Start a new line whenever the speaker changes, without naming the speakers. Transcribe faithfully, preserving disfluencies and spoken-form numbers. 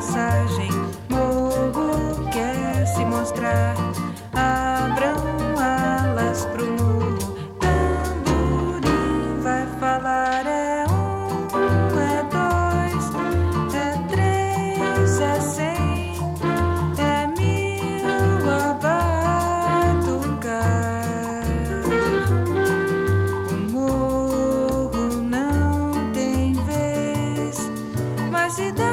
passagem. Morro quer se mostrar. Abram alas pro morro. Tamborim vai falar. É um, é dois, é três, é cem, é mil a batucar. O morro não tem vez, mas se dá